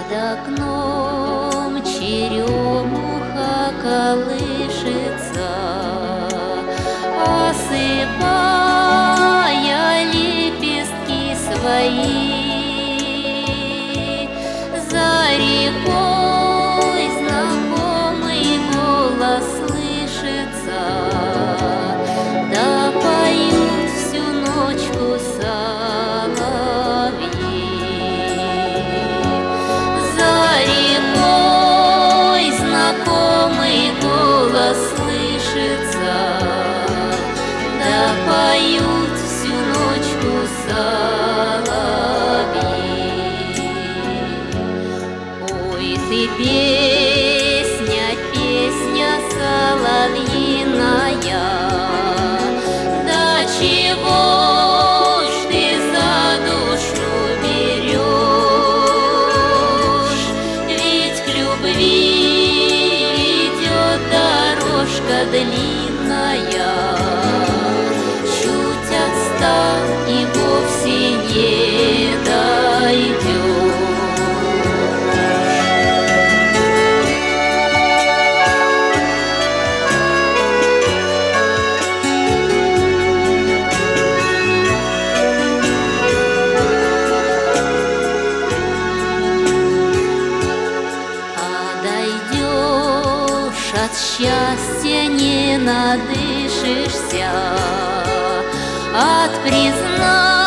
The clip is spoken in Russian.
Под окном черемуха колышется, осыпая лепестки свои. За рекой знакомый голос слышится, да поют всю ночку соловьи. За рекой знакомый голос слышится, да поют всю ночку соловьи. Ой, ты песня, песня соловьиная, да чего ж ты за душу берешь? Ведь к любви ведет дорожка длинная, чуть отстав и вовсе не дойдешь. От счастья не надышишься, от признания